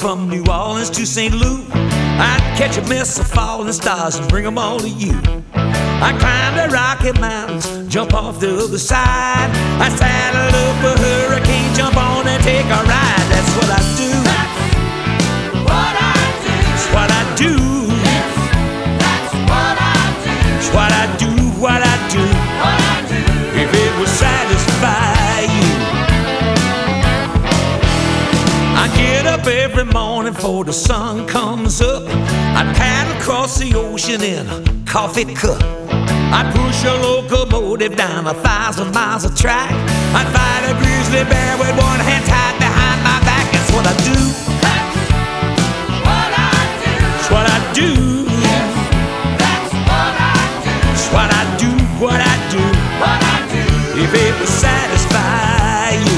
from New Orleans to St. Louis. I'd catch a mess of falling stars and bring them all to you. I'd climb the Rocky Mountains, jump off the other side. I'd saddle up a hurricane, jump on and take a ride. That's what I do. That's what I do. That's what I do. That's what I do. What I do. What I do. If it would satisfy you. I get up every morning before the sun comes up. I paddle across the ocean in a coffee cup. I push a locomotive down 1,000 miles of track. I fight a grizzly bear with one hand tied behind my back. That's what I do. That's what I do. That's what I do. That's what I do. What I do. What I do. If it would satisfy you.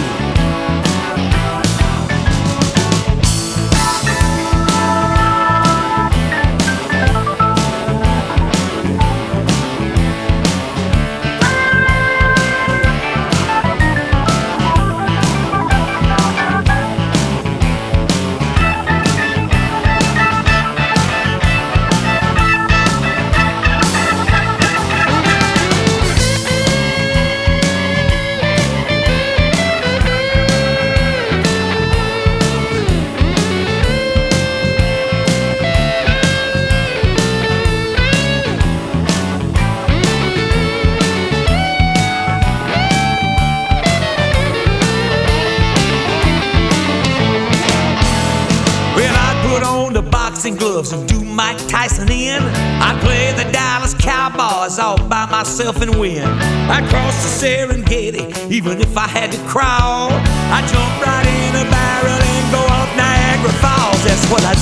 Boxing gloves and do Mike Tyson in. I'd play the Dallas Cowboys all by myself and win. I'd cross the Serengeti even if I had to crawl. I'd jump right in a barrel and go up Niagara Falls. That's what I